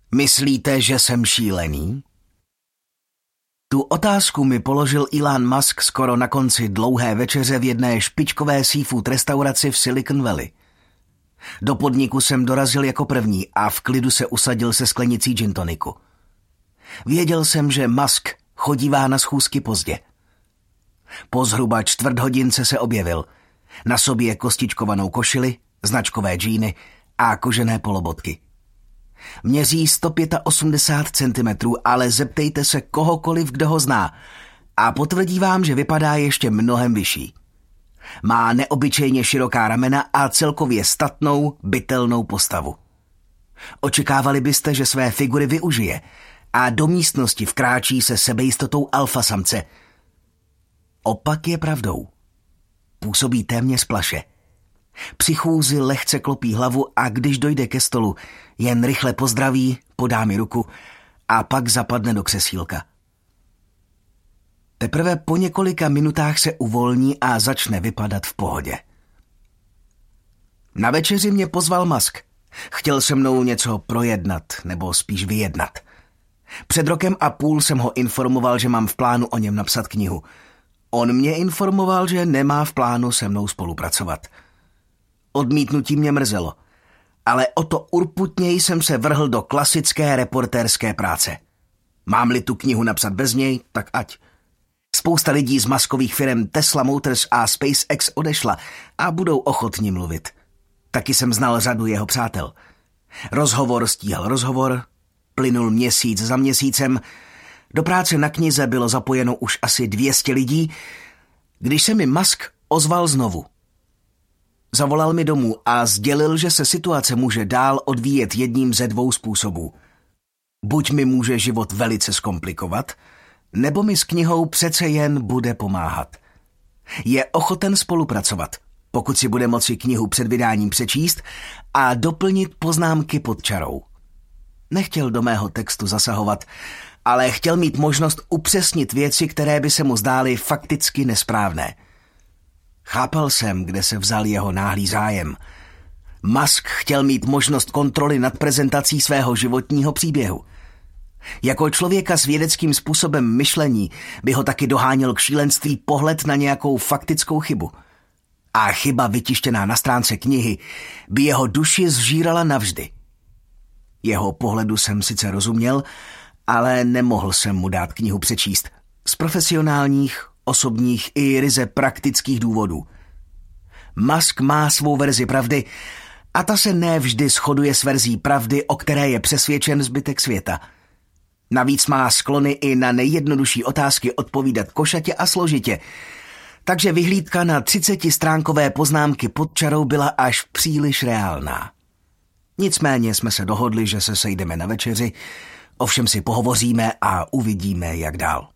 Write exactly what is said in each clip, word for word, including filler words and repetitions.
Myslíte, že jsem šílený? Tu otázku mi položil Elon Musk skoro na konci dlouhé večeře v jedné špičkové seafood restauraci v Silicon Valley. Do podniku jsem dorazil jako první a v klidu se usadil se sklenicí gin toniku. Věděl jsem, že Musk chodívá na schůzky pozdě. Po zhruba čtvrt hodince se objevil. Na sobě kostičkovanou košili, značkové džíny a kožené polobotky. Měří sto osmdesát pět centimetrů, ale zeptejte se kohokoliv, kdo ho zná a potvrdí vám, že vypadá ještě mnohem vyšší. Má neobyčejně široká ramena a celkově statnou, bytelnou postavu. Očekávali byste, že své figury využije a do místnosti vkráčí se sebejistotou alfa samce. Opak je pravdou. Působí téměř plaše. Při chůzi lehce klopí hlavu a když dojde ke stolu, jen rychle pozdraví, podá mi ruku a pak zapadne do křesílka. Teprve po několika minutách se uvolní a začne vypadat v pohodě. Na večeři mě pozval Musk. Chtěl se mnou něco projednat, nebo spíš vyjednat. Před rokem a půl jsem ho informoval, že mám v plánu o něm napsat knihu. On mě informoval, že nemá v plánu se mnou spolupracovat. Odmítnutí mě mrzelo, ale o to urputněji jsem se vrhl do klasické reportérské práce. Mám-li tu knihu napsat bez něj, tak ať. Spousta lidí z maskových firem Tesla Motors a SpaceX odešla a budou ochotni mluvit. Taky jsem znal řadu jeho přátel. Rozhovor stíhal rozhovor, plynul měsíc za měsícem, do práce na knize bylo zapojeno už asi dvě stě lidí, když se mi Musk ozval znovu. Zavolal mi domů a sdělil, že se situace může dál odvíjet jedním ze dvou způsobů. Buď mi může život velice zkomplikovat, nebo mi s knihou přece jen bude pomáhat. Je ochoten spolupracovat, pokud si bude moci knihu před vydáním přečíst a doplnit poznámky pod čarou. Nechtěl do mého textu zasahovat, ale chtěl mít možnost upřesnit věci, které by se mu zdály fakticky nesprávné. Chápal jsem, kde se vzal jeho náhlý zájem. Musk chtěl mít možnost kontroly nad prezentací svého životního příběhu. Jako člověka s vědeckým způsobem myšlení by ho taky doháněl k šílenství pohled na nějakou faktickou chybu. A chyba vytištěná na stránce knihy by jeho duši zžírala navždy. Jeho pohledu jsem sice rozuměl, ale nemohl jsem mu dát knihu přečíst. Z profesionálních, osobních i ryze praktických důvodů. Musk má svou verzi pravdy a ta se ne vždy shoduje s verzí pravdy, o které je přesvědčen zbytek světa. Navíc má sklony i na nejjednodušší otázky odpovídat košatě a složitě, takže vyhlídka na třicetistránkové poznámky pod čarou byla až příliš reálná. Nicméně jsme se dohodli, že se sejdeme na večeři, ovšem si pohovoříme a uvidíme, jak dál.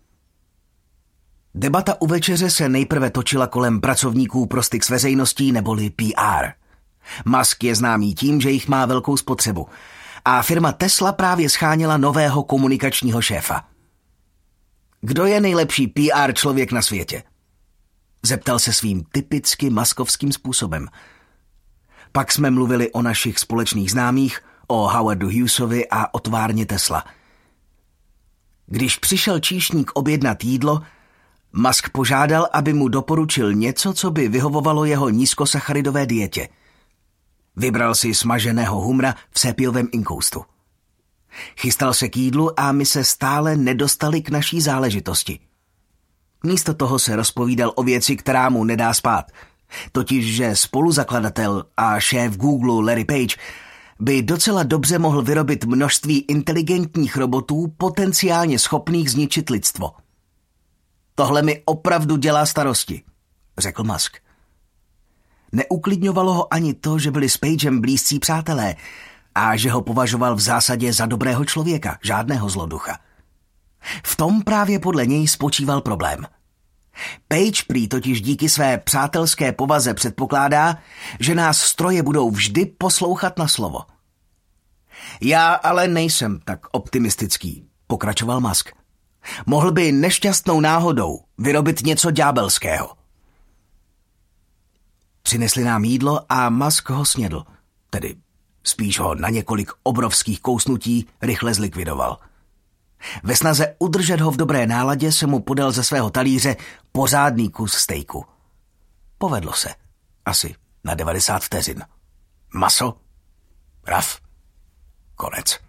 Debata u večeře se nejprve točila kolem pracovníků pro styk s veřejností neboli P R. Musk je známý tím, že jich má velkou spotřebu a firma Tesla právě scháněla nového komunikačního šéfa. Kdo je nejlepší P R člověk na světě? Zeptal se svým typicky maskovským způsobem. Pak jsme mluvili o našich společných známých, o Howardu Hughesovi a o továrně Tesla. Když přišel číšník objednat jídlo, Musk požádal, aby mu doporučil něco, co by vyhovovalo jeho nízkosacharidové dietě. Vybral si smaženého humra v sépiovém inkoustu. Chystal se k jídlu a my se stále nedostali k naší záležitosti. Místo toho se rozpovídal o věci, která mu nedá spát. Totiž, že spoluzakladatel a šéf Google Larry Page by docela dobře mohl vyrobit množství inteligentních robotů potenciálně schopných zničit lidstvo. Tohle mi opravdu dělá starosti, řekl Musk. Neuklidňovalo ho ani to, že byli s Pagem blízcí přátelé a že ho považoval v zásadě za dobrého člověka, žádného zloducha. V tom právě podle něj spočíval problém. Page prý totiž díky své přátelské povaze předpokládá, že nás stroje budou vždy poslouchat na slovo. Já ale nejsem tak optimistický, pokračoval Musk. Mohl by nešťastnou náhodou vyrobit něco ďábelského. Přinesli nám jídlo a Musk ho snědl, tedy Spíš ho na několik obrovských kousnutí rychle zlikvidoval. Ve snaze udržet ho v dobré náladě se mu podal ze svého talíře pořádný kus stejku. Povedlo se. Asi na devadesát vteřin. Maso, raf, konec.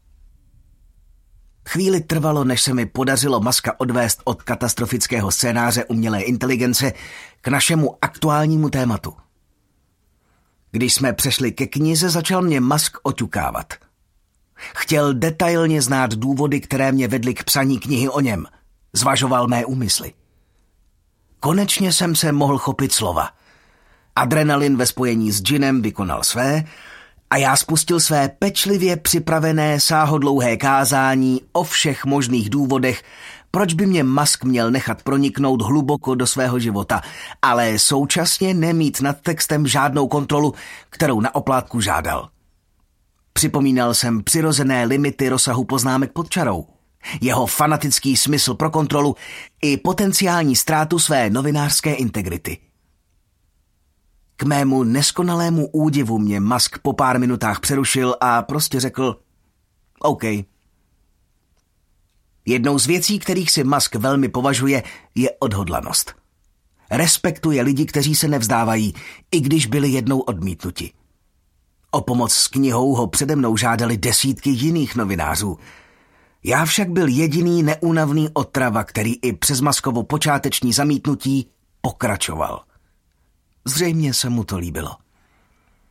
Chvíli trvalo, než se mi podařilo Muska odvést od katastrofického scénáře umělé inteligence k našemu aktuálnímu tématu. Když jsme přešli ke knize, začal mě Musk oťukávat. Chtěl detailně znát důvody, které mě vedly k psaní knihy o něm. Zvažoval mé úmysly. Konečně jsem se mohl chopit slova. Adrenalin ve spojení s džinem vykonal své a já spustil své pečlivě připravené sáhodlouhé kázání o všech možných důvodech, proč by mě Musk měl nechat proniknout hluboko do svého života, ale současně nemít nad textem žádnou kontrolu, kterou na oplátku žádal. Připomínal jsem přirozené limity rozsahu poznámek pod čarou, jeho fanatický smysl pro kontrolu i potenciální ztrátu své novinářské integrity. K mému neskonalému údivu mě Musk po pár minutách přerušil a prostě řekl OK. Jednou z věcí, kterých si Musk velmi považuje, je odhodlanost. Respektuje lidi, kteří se nevzdávají, i když byli jednou odmítnuti. O pomoc s knihou ho přede mnou žádali desítky jiných novinářů. Já však byl jediný neúnavný otrava, který i přes Muskovo počáteční zamítnutí pokračoval. Zřejmě se mu to líbilo.